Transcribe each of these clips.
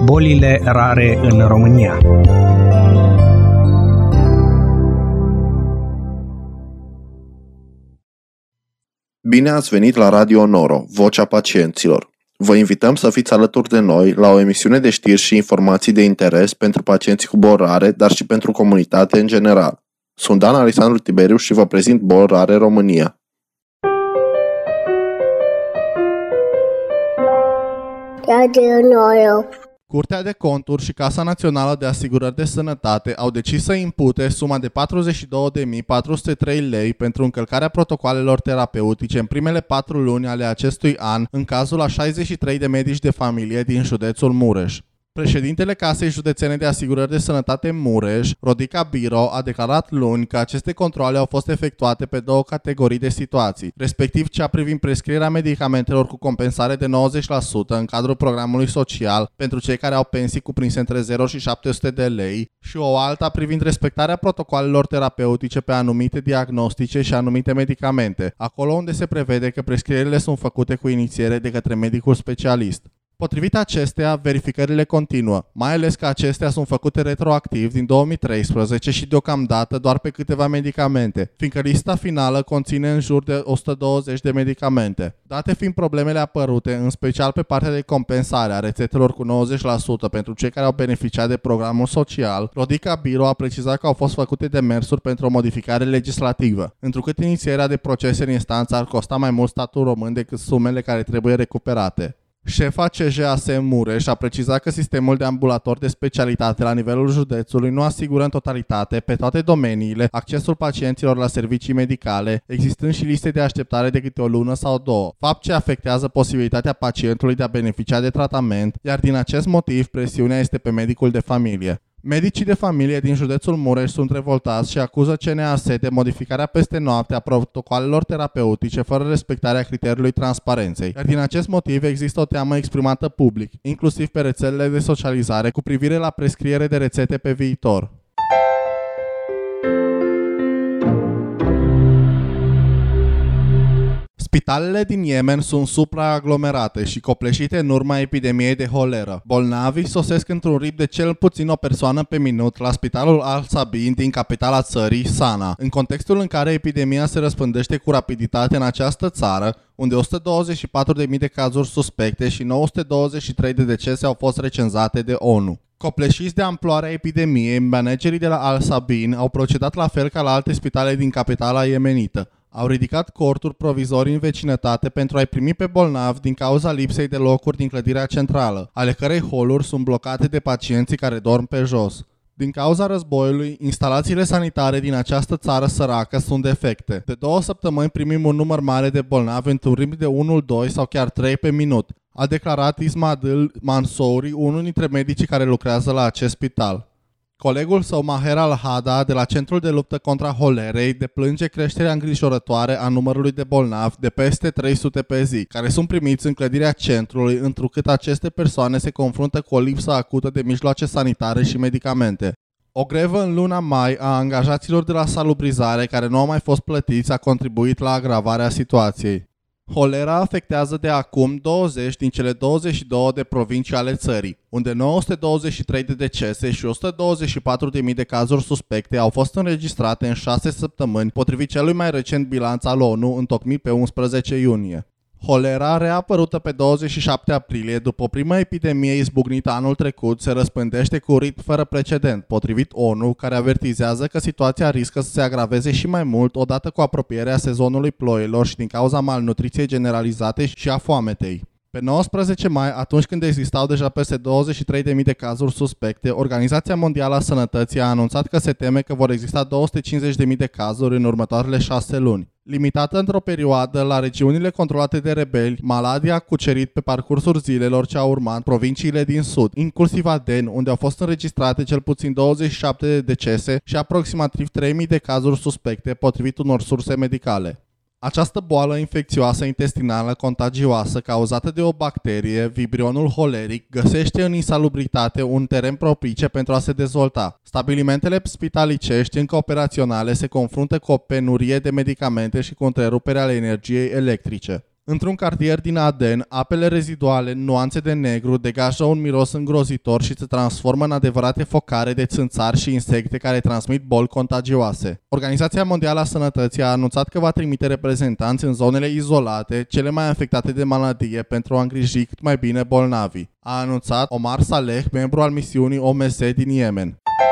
Bolile rare în România. Bine ați venit la Radio Noro, Vocea Pacienților. Vă invităm să fiți alături de noi la o emisiune de știri și informații de interes pentru pacienții cu boli rare, dar și pentru comunitate în general. Sunt Dan Alexandru Tiberiu și vă prezint Boli Rare România. Radio Noro. Curtea de Conturi și Casa Națională de Asigurări de Sănătate au decis să impute suma de 42.403 lei pentru încălcarea protocoalelor terapeutice în primele 4 luni ale acestui an în cazul a 63 de medici de familie din județul Mureș. Președintele Casei Județene de Asigurări de Sănătate Mureș, Rodica Biro, a declarat luni că aceste controale au fost efectuate pe 2 categorii de situații, respectiv cea privind prescrierea medicamentelor cu compensare de 90% în cadrul programului social pentru cei care au pensii cuprinse între 0 și 700 de lei și o alta privind respectarea protocoalelor terapeutice pe anumite diagnostice și anumite medicamente, acolo unde se prevede că prescrierile sunt făcute cu inițiere de către medicul specialist. Potrivit acestea, verificările continuă, mai ales că acestea sunt făcute retroactiv din 2013 și deocamdată doar pe câteva medicamente, fiindcă lista finală conține în jur de 120 de medicamente. Date fiind problemele apărute, în special pe partea de compensare a rețetelor cu 90% pentru cei care au beneficiat de programul social, Rodica Biro a precizat că au fost făcute demersuri pentru o modificare legislativă, întrucât inițierea de procese în instanță ar costa mai mult statul român decât sumele care trebuie recuperate. Șefa CJAS Mureș a precizat că sistemul de ambulator de specialitate la nivelul județului nu asigură în totalitate pe toate domeniile accesul pacienților la servicii medicale, existând și liste de așteptare de câte o lună sau 2, fapt ce afectează posibilitatea pacientului de a beneficia de tratament, iar din acest motiv presiunea este pe medicul de familie. Medicii de familie din județul Mureș sunt revoltați și acuză CNAS de modificarea peste noapte a protocoalelor terapeutice fără respectarea criteriului transparenței, iar din acest motiv există o teamă exprimată public, inclusiv pe rețelele de socializare, cu privire la prescriere de rețete pe viitor. Spitalele din Yemen sunt supraaglomerate și copleșite în urma epidemiei de holeră. Bolnavii sosesc într-un ritm de cel puțin o persoană pe minut la spitalul Al-Sabin din capitala țării, Sana, în contextul în care epidemia se răspândește cu rapiditate în această țară, unde 124.000 de cazuri suspecte și 923 de decese au fost recenzate de ONU. Copleșiți de amploarea epidemiei, managerii de la Al-Sabin au procedat la fel ca la alte spitale din capitala yemenită. Au ridicat corturi provizorii în vecinătate pentru a-i primi pe bolnavi din cauza lipsei de locuri din clădirea centrală, ale cărei holuri sunt blocate de pacienții care dorm pe jos. Din cauza războiului, instalațiile sanitare din această țară săracă sunt defecte. De 2 săptămâni primim un număr mare de bolnavi într-un ritm de 1, 2 sau chiar 3 pe minut, a declarat Ismail Mansouri, unul dintre medicii care lucrează la acest spital. Colegul său, Maher Al-Hada, de la Centrul de Luptă contra Holerei, deplânge creșterea îngrijorătoare a numărului de bolnavi de peste 300 pe zi, care sunt primiți în clădirea centrului, întrucât aceste persoane se confruntă cu o lipsă acută de mijloace sanitare și medicamente. O grevă în luna mai a angajaților de la salubrizare care nu au mai fost plătiți a contribuit la agravarea situației. Holera afectează de acum 20 din cele 22 de provincii ale țării, unde 923 de decese și 124.000 de cazuri suspecte au fost înregistrate în 6 săptămâni, potrivit celui mai recent bilanț al ONU întocmit pe 11 iunie. Holera, reapărută pe 27 aprilie după o primă epidemie izbucnită anul trecut, se răspândește cu ritm fără precedent, potrivit ONU, care avertizează că situația riscă să se agraveze și mai mult odată cu apropierea sezonului ploilor și din cauza malnutriției generalizate și a foametei. Pe 19 mai, atunci când existau deja peste 23.000 de cazuri suspecte, Organizația Mondială a Sănătății a anunțat că se teme că vor exista 250.000 de cazuri în următoarele 6 luni. Limitată într-o perioadă la regiunile controlate de rebeli, maladia a cucerit pe parcursul zilelor ce au urmat provinciile din sud, inclusiv Aden, unde au fost înregistrate cel puțin 27 de decese și aproximativ 3.000 de cazuri suspecte, potrivit unor surse medicale. Această boală infecțioasă intestinală contagioasă cauzată de o bacterie, vibrionul holeric, găsește în insalubritate un teren propice pentru a se dezvolta. Stabilimentele spitalicești încă operaționale se confruntă cu o penurie de medicamente și cu întreruperea ale energiei electrice. Într-un cartier din Aden, apele reziduale, nuanțe de negru, degajă un miros îngrozitor și se transformă în adevărate focare de țânțari și insecte care transmit boli contagioase. Organizația Mondială a Sănătății a anunțat că va trimite reprezentanți în zonele izolate, cele mai afectate de maladie, pentru a îngriji cât mai bine bolnavii, a anunțat Omar Saleh, membru al misiunii OMS din Yemen.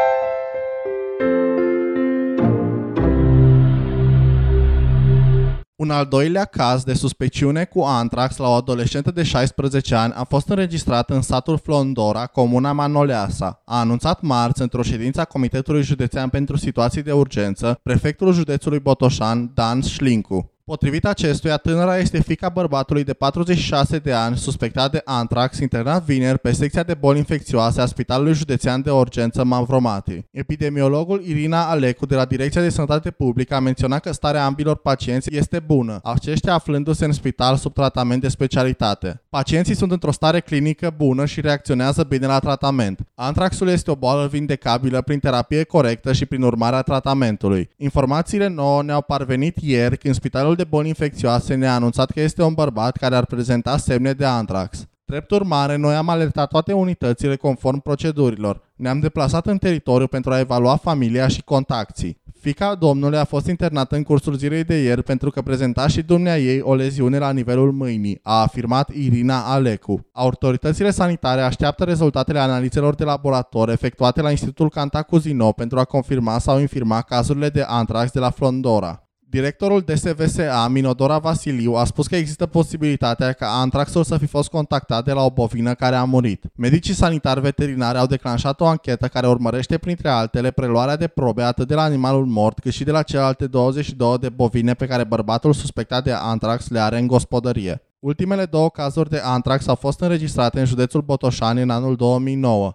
Un al doilea caz de suspiciune cu antrax la o adolescentă de 16 ani a fost înregistrat în satul Flondora, comuna Manoleasa. A anunțat marți, într-o ședință a Comitetului Județean pentru Situații de Urgență, prefectul județului Botoșan, Dan Șlincu. Potrivit acestuia, tânăra este fiica bărbatului de 46 de ani suspectat de antrax, internat vineri pe secția de boli infecțioase a Spitalului Județean de Urgență Mavromati. Epidemiologul Irina Alecu de la Direcția de Sănătate Publică a menționat că starea ambilor pacienți este bună, aceștia aflându-se în spital sub tratament de specialitate. Pacienții sunt într-o stare clinică bună și reacționează bine la tratament. Antraxul este o boală vindecabilă prin terapie corectă și prin urmarea tratamentului. Informațiile nouă ne-au parvenit ieri când Spitalul de Boli Infecțioase ne-a anunțat că este un bărbat care ar prezenta semne de antrax. Drept urmare, noi am alertat toate unitățile conform procedurilor. Ne-am deplasat în teritoriu pentru a evalua familia și contacții. Fiica domnului a fost internată în cursul zilei de ieri pentru că prezenta și dumnea ei o leziune la nivelul mâinii, a afirmat Irina Alecu. Autoritățile sanitare așteaptă rezultatele analizelor de laborator efectuate la Institutul Cantacuzino pentru a confirma sau infirma cazurile de antrax de la Flondora. Directorul DSVSA, Minodora Vasiliu, a spus că există posibilitatea ca antraxul să fi fost contactat de la o bovină care a murit. Medicii sanitari veterinari au declanșat o anchetă care urmărește, printre altele, preluarea de probe atât de la animalul mort cât și de la celelalte 22 de bovine pe care bărbatul suspectat de antrax le are în gospodărie. Ultimele două cazuri de antrax au fost înregistrate în județul Botoșani în anul 2009.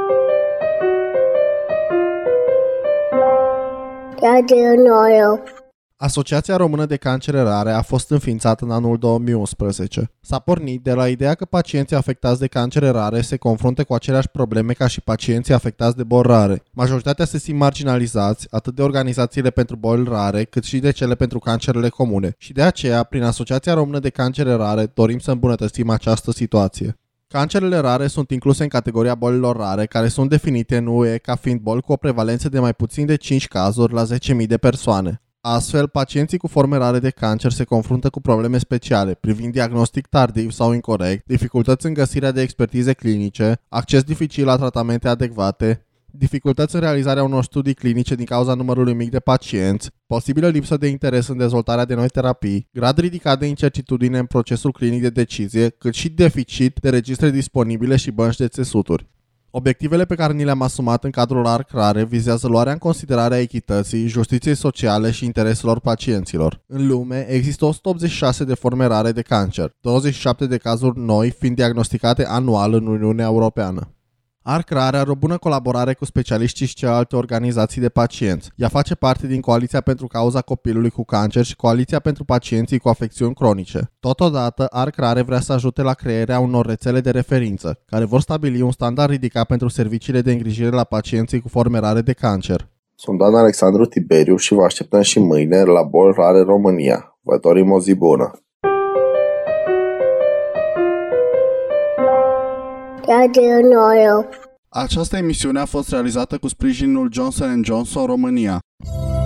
Asociația Română de Cancere Rare a fost înființată în anul 2011. S-a pornit de la ideea că pacienții afectați de cancere rare se confruntă cu aceleași probleme ca și pacienții afectați de boli rare. Majoritatea se simt marginalizați, atât de organizațiile pentru boli rare, cât și de cele pentru cancerele comune. Și de aceea, prin Asociația Română de Cancere Rare, dorim să îmbunătățim această situație. Cancerele rare sunt incluse în categoria bolilor rare, care sunt definite în UE ca fiind boli cu o prevalență de mai puțin de 5 cazuri la 10.000 de persoane. Astfel, pacienții cu forme rare de cancer se confruntă cu probleme speciale, privind diagnostic tardiv sau incorect, dificultăți în găsirea de expertize clinice, acces dificil la tratamente adecvate, dificultăți în realizarea unor studii clinice din cauza numărului mic de pacienți, posibilă lipsă de interes în dezvoltarea de noi terapii, grad ridicat de incertitudine în procesul clinic de decizie, cât și deficit de registre disponibile și bănci de țesuturi. Obiectivele pe care ni le-am asumat în cadrul ARC Rare vizează luarea în considerare a echității, justiției sociale și intereselor pacienților. În lume există 186 de forme rare de cancer, 27 de cazuri noi fiind diagnosticate anual în Uniunea Europeană. ARC Rare are o bună colaborare cu specialiștii și celelalte organizații de pacienți. Ea face parte din Coaliția pentru Cauza Copilului cu Cancer și Coaliția pentru Pacienții cu Afecțiuni Cronice. Totodată, ARC Rare vrea să ajute la crearea unor rețele de referință, care vor stabili un standard ridicat pentru serviciile de îngrijire la pacienții cu forme rare de cancer. Sunt Dan Alexandru Tiberiu și vă așteptăm și mâine la Boli Rare România. Vă dorim o zi bună! Această emisiune a fost realizată cu sprijinul Johnson & Johnson România.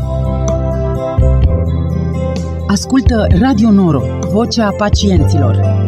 Ascultă Radio Noro, vocea pacienților.